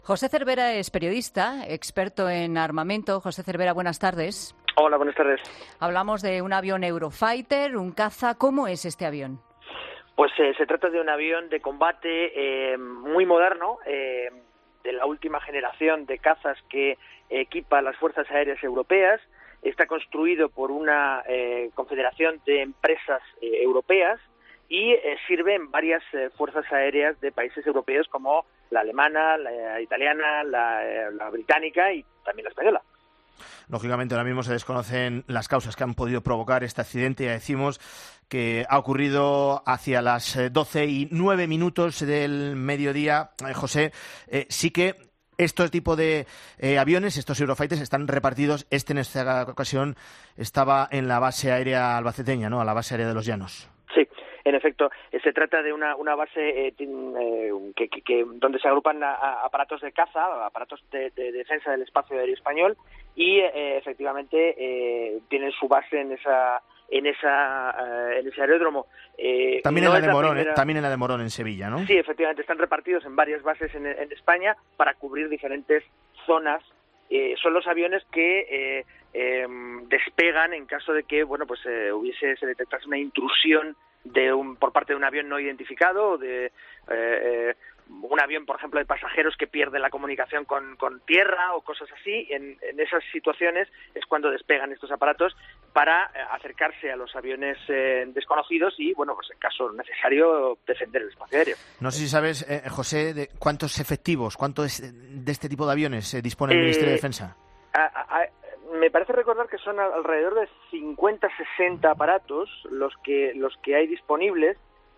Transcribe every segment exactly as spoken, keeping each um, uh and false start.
José Cervera es periodista, experto en armamento. José Cervera, buenas tardes. Hola, buenas tardes. Hablamos de un avión Eurofighter, un caza. ¿Cómo es este avión? Pues eh, se trata de un avión de combate eh, muy moderno, eh, de la última generación de cazas que equipa las Fuerzas Aéreas Europeas. Está construido por una eh, confederación de empresas eh, europeas y eh, sirve en varias eh, fuerzas aéreas de países europeos como la alemana, la italiana, la, eh, la británica y también la española. Lógicamente, ahora mismo se desconocen las causas que han podido provocar este accidente. Ya decimos que ha ocurrido hacia las doce y nueve minutos del mediodía. Eh, José, eh, sí que este tipo de eh, aviones, estos Eurofighters, están repartidos. Este, en esta ocasión, estaba en la base aérea albaceteña, ¿no? A la base aérea de Los Llanos. Sí. En efecto, eh, se trata de una, una base eh, eh, que, que, que, donde se agrupan a, a aparatos de caza, aparatos de, de defensa del espacio aéreo español y eh, efectivamente eh, tienen su base en esa en esa uh, en ese aeródromo. Eh, también, no en la de Morón, primera... eh, también en la de Morón, en Sevilla, ¿no? Sí, efectivamente, están repartidos en varias bases en, en España para cubrir diferentes zonas. Eh, son los aviones que eh, eh, despegan en caso de que, bueno, pues eh, hubiese se detectase una intrusión de un por parte de un avión no identificado, o de eh, eh, un avión, por ejemplo, de pasajeros que pierde la comunicación con, con tierra o cosas así. En, en esas situaciones es cuando despegan estos aparatos para eh, acercarse a los aviones eh, desconocidos y, bueno, pues en caso necesario, defender el espacio aéreo. No sé si sabes, eh, José, de cuántos efectivos, cuántos de este tipo de aviones eh, dispone el eh, Ministerio de Defensa. A, a, me parece recordar que son alrededor de cincuenta, sesenta aparatos los que los que hay disponibles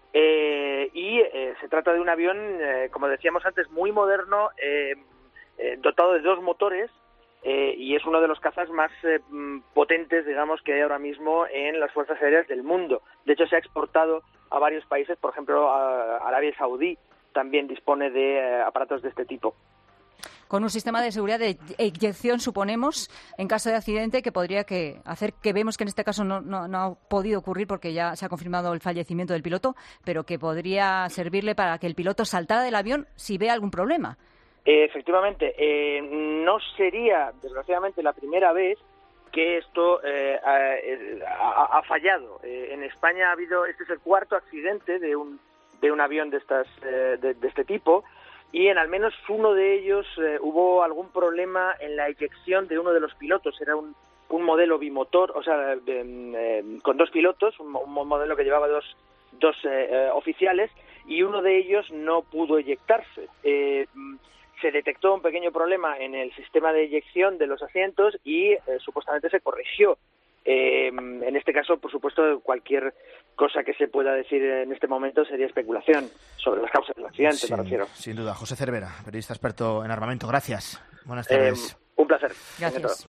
eh, y eh, se trata de un avión, eh, como decíamos antes, muy moderno, eh, eh, dotado de dos motores eh, y es uno de los cazas más eh, potentes, digamos, que hay ahora mismo en las fuerzas aéreas del mundo. De hecho, se ha exportado a varios países, por ejemplo, a Arabia Saudí también dispone de eh, aparatos de este tipo. Con un sistema de seguridad de eyección, suponemos, en caso de accidente, que podría que hacer que vemos que en este caso no, no, no ha podido ocurrir porque ya se ha confirmado el fallecimiento del piloto, pero que podría servirle para que el piloto saltara del avión si ve algún problema. Eh, efectivamente, eh, no sería, desgraciadamente, la primera vez que esto eh, ha, ha fallado. Eh, en España ha habido, este es el cuarto accidente de un, de un avión de, estas, eh, de, de este tipo. Y en al menos uno de ellos eh, hubo algún problema en la eyección de uno de los pilotos. Era un, un modelo bimotor, o sea, de, eh, con dos pilotos, un, un modelo que llevaba dos, dos eh, eh, oficiales, y uno de ellos no pudo eyectarse. Eh, se detectó un pequeño problema en el sistema de eyección de los asientos y eh, supuestamente se corrigió. Eh, en este caso, por supuesto, cualquier cosa que se pueda decir en este momento sería especulación sobre las causas del accidente, sí, me refiero. Sin duda. José Cervera, periodista experto en armamento. Gracias. Buenas tardes. Eh, un placer. Gracias.